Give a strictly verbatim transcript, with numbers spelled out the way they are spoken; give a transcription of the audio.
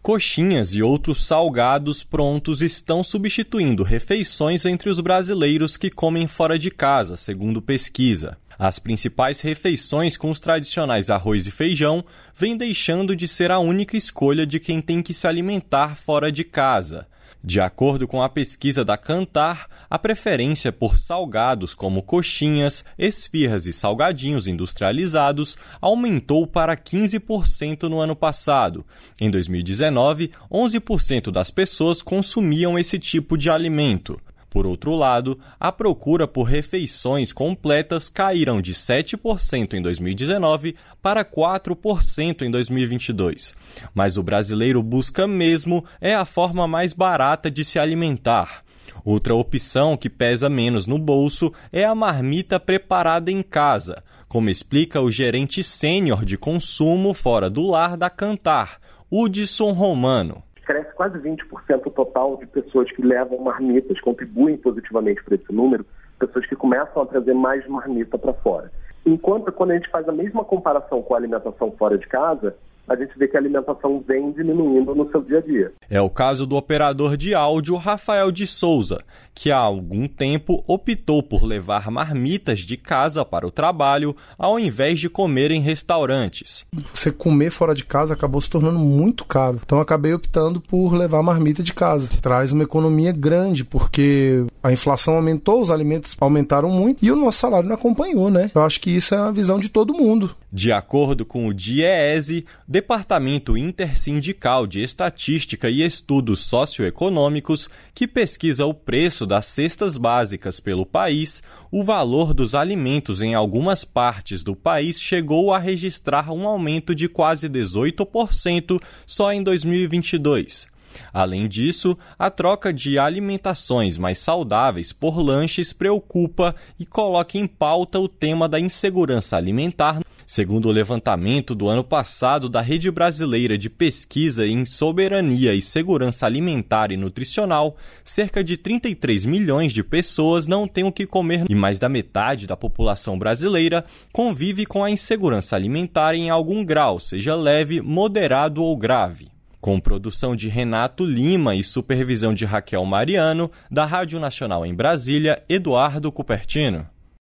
Coxinhas e outros salgados prontos estão substituindo refeições entre os brasileiros que comem fora de casa, segundo pesquisa. As principais refeições com os tradicionais arroz e feijão vêm deixando de ser a única escolha de quem tem que se alimentar fora de casa. De acordo com a pesquisa da Kantar, a preferência por salgados como coxinhas, esfirras e salgadinhos industrializados aumentou para quinze por cento no ano passado. Em dois mil e dezenove, onze por cento das pessoas consumiam esse tipo de alimento. Por outro lado, a procura por refeições completas caíram de sete por cento em dois mil e dezenove para quatro por cento em dois mil e vinte e dois. Mas o brasileiro busca mesmo é a forma mais barata de se alimentar. Outra opção que pesa menos no bolso é a marmita preparada em casa, como explica o gerente sênior de consumo fora do lar da Kantar, Hudson Romano. Cresce quase vinte por cento o total de pessoas que levam marmitas, contribuem positivamente para esse número, pessoas que começam a trazer mais marmita para fora. Enquanto, quando a gente faz a mesma comparação com a alimentação fora de casa, a gente vê que a alimentação vem diminuindo no seu dia a dia. É o caso do operador de áudio Rafael de Souza, que há algum tempo optou por levar marmitas de casa para o trabalho ao invés de comer em restaurantes. Você comer fora de casa acabou se tornando muito caro, então acabei optando por levar marmita de casa. Traz uma economia grande, porque a inflação aumentou, os alimentos aumentaram muito e o nosso salário não acompanhou, né? Eu acho que isso é a visão de todo mundo. De acordo com o DIEESE, Departamento Intersindical de Estatística e Estudos Socioeconômicos, que pesquisa o preço das cestas básicas pelo país, o valor dos alimentos em algumas partes do país chegou a registrar um aumento de quase dezoito por cento só em dois mil e vinte e dois. Além disso, a troca de alimentações mais saudáveis por lanches preocupa e coloca em pauta o tema da insegurança alimentar. Segundo o levantamento do ano passado da Rede Brasileira de Pesquisa em Soberania e Segurança Alimentar e Nutricional, cerca de trinta e três milhões de pessoas não têm o que comer e mais da metade da população brasileira convive com a insegurança alimentar em algum grau, seja leve, moderado ou grave. Com produção de Renato Lima e supervisão de Raquel Mariano, da Rádio Nacional em Brasília, Eduardo Cupertino.